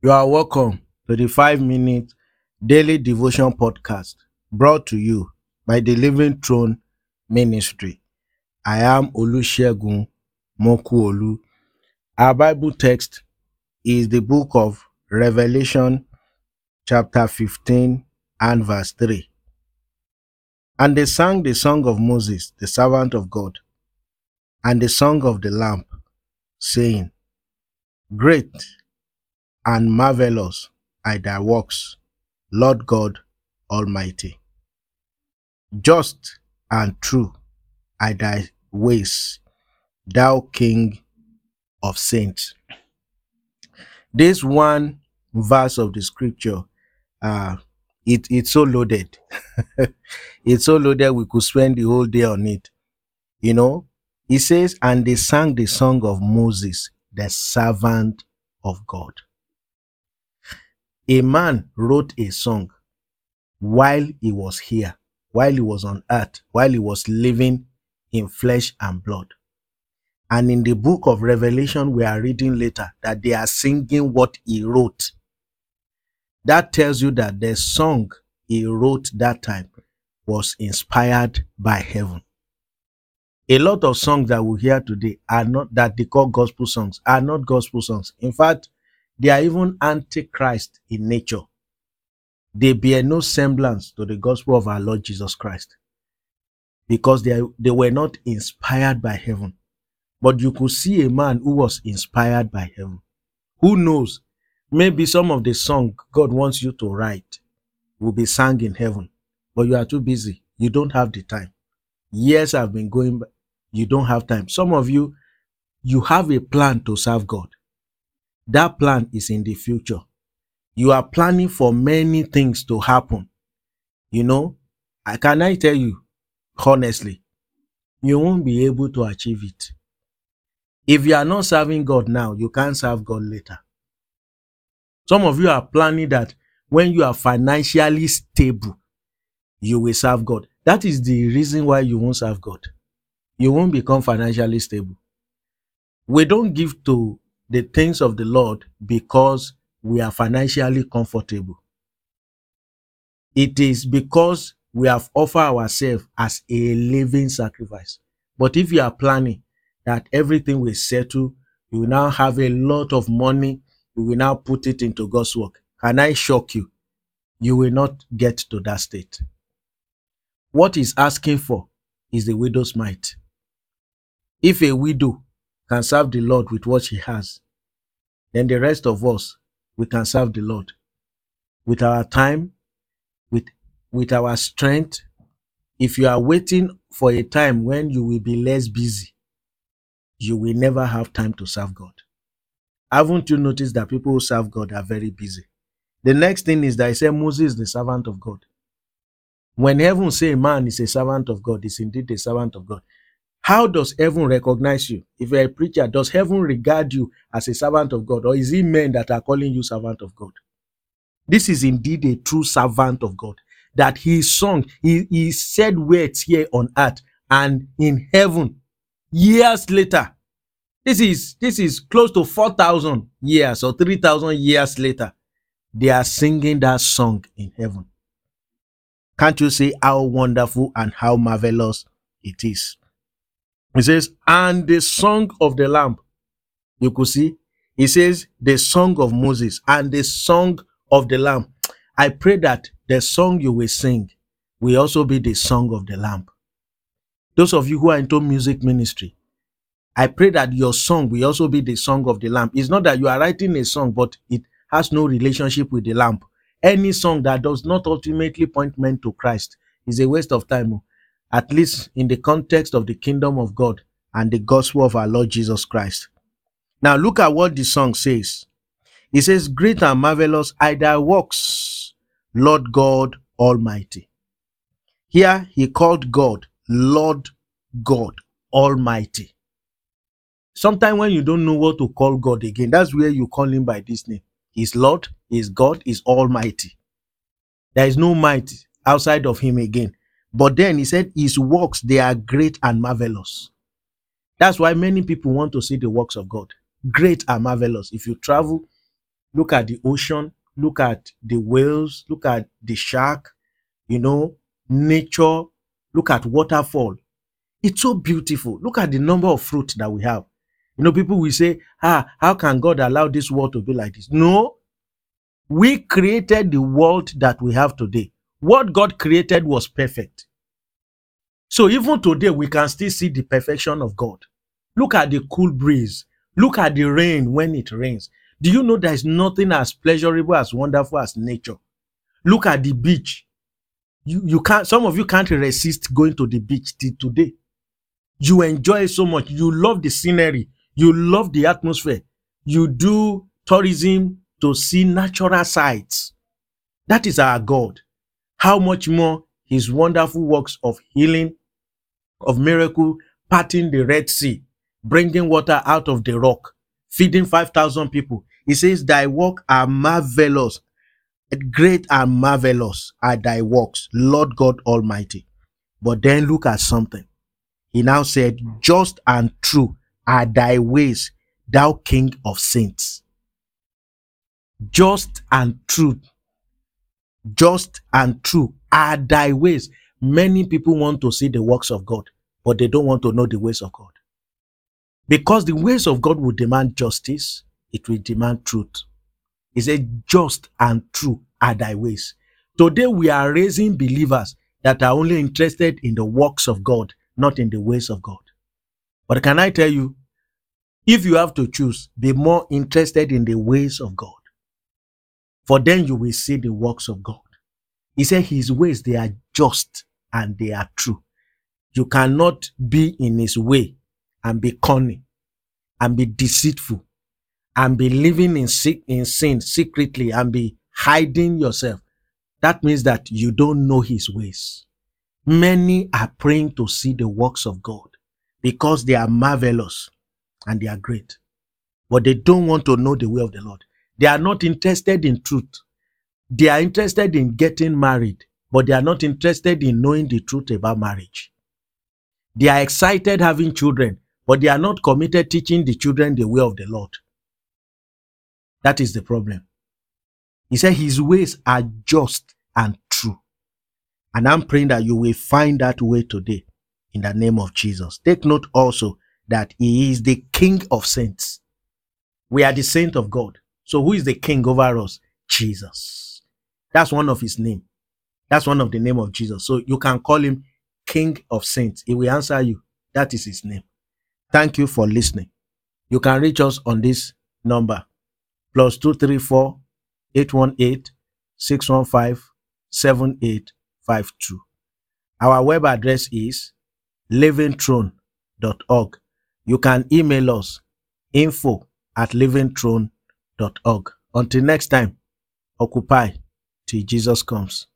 You are welcome to the 5 minute daily devotion podcast brought to you by the Living Throne Ministry. I am Olusegun Mokuolu. Our Bible text is the book of Revelation, chapter 15 and verse 3. And they sang the song of Moses, the servant of God, and the song of the Lamb, saying, Great and marvelous are thy works, Lord God Almighty. Just and true are thy ways, thou King of saints. This one verse of the scripture, it's so loaded. It's so loaded we could spend the whole day on it. It says, and they sang the song of Moses, the servant of God. A man wrote a song while he was here, while he was on earth, while he was living in flesh and blood. And in the book of Revelation, we are reading later that they are singing what he wrote. That tells you that the song he wrote that time was inspired by heaven. A lot of songs that we hear today are not, that they call gospel songs, are not gospel songs. In fact, they are even antichrist in nature. They bear no semblance to the gospel of our Lord Jesus Christ because they were not inspired by heaven. But you could see a man who was inspired by heaven. Who knows? Maybe some of the song God wants you to write will be sung in heaven, but you are too busy. You don't have the time. Years have been going by. You don't have time. Some of you have a plan to serve God. That plan is in the future. You are planning for many things to happen. Can I tell you, honestly, you won't be able to achieve it. If you are not serving God now, you can't serve God later. Some of you are planning that when you are financially stable, you will serve God. That is the reason why you won't serve God. You won't become financially stable. We don't give to the things of the Lord because we are financially comfortable. It is because we have offered ourselves as a living sacrifice. But if you are planning that everything will settle, you will now have a lot of money, you will now put it into God's work, can I shock you? You will not get to that state. What he's asking for is the widow's mite. If a widow can serve the Lord with what she has, then the rest of us, we can serve the Lord with our time, with our strength. If you are waiting for a time when you will be less busy, you will never have time to serve God. Haven't you noticed that people who serve God are very busy? The next thing is that I say Moses is the servant of God. When heaven say a man is a servant of God, is indeed a servant of God. How does heaven recognize you? If you're a preacher, does heaven regard you as a servant of God, or is it men that are calling you servant of God? This is indeed a true servant of God. That he sung, he said words here on earth and in heaven years later. This is close to 4,000 years or 3,000 years later. They are singing that song in heaven. Can't you see how wonderful and how marvelous it is? It says, and the song of the Lamb. You could see, it says the song of Moses and the song of the Lamb. I pray that the song you will sing will also be the song of the Lamb. Those of you who are into music ministry, I pray that your song will also be the song of the Lamb. It's not that you are writing a song, but it has no relationship with the Lamb. Any song that does not ultimately point men to Christ is a waste of time, at least in the context of the kingdom of God and the gospel of our Lord Jesus Christ. Now look at what the song says. It says, great and marvelous are thy works, Lord God Almighty. Here he called God Lord God Almighty. Sometimes when you don't know what to call God again, that's where you call him by this name. He's Lord, he's God, he's Almighty. There is no might outside of him again. But then he said his works, they are great and marvelous. That's why many people want to see the works of God. Great and marvelous. If you travel Look at the ocean, look at the whales, look at the shark, nature, look at waterfall. It's so beautiful. Look at the number of fruit that we have. People will say, how can God allow this world to be like this? No, we created the world that we have today. What God created was perfect. So even today, we can still see the perfection of God. Look at the cool breeze. Look at the rain when it rains. Do you know there is nothing as pleasurable, as wonderful as nature? Look at the beach. You can't. Some of you can't resist going to the beach till today. You enjoy it so much. You love the scenery. You love the atmosphere. You do tourism to see natural sights. That is our God. How much more his wonderful works of healing, of miracle, parting the Red Sea, bringing water out of the rock, feeding 5,000 people. He says, thy works are marvelous. Great and marvelous are thy works, Lord God Almighty. But then look at something. He now said, just and true are thy ways, thou King of saints. Just and true are thy ways. Many people want to see the works of God, but they don't want to know the ways of God. Because the ways of God will demand justice, it will demand truth. He said, just and true are thy ways. Today we are raising believers that are only interested in the works of God, not in the ways of God. But can I tell you, if you have to choose, be more interested in the ways of God. For then you will see the works of God. He said his ways, they are just and they are true. You cannot be in his way and be cunning and be deceitful and be living in sin secretly and be hiding yourself. That means that you don't know his ways. Many are praying to see the works of God because they are marvelous and they are great. But they don't want to know the way of the Lord. They are not interested in truth. They are interested in getting married, but they are not interested in knowing the truth about marriage. They are excited having children, but they are not committed teaching the children the way of the Lord. That is the problem. He said his ways are just and true. And I'm praying that you will find that way today in the name of Jesus. Take note also that he is the King of saints. We are the saint of God. So who is the king over us? Jesus. That's one of his name. That's one of the name of Jesus. So you can call him King of saints. He will answer you. That is his name. Thank you for listening. You can reach us on this number, +234 818 615 7852. Our web address is livingthrone.org. You can email us info@livingthrone.org. Until next time, occupy till Jesus comes.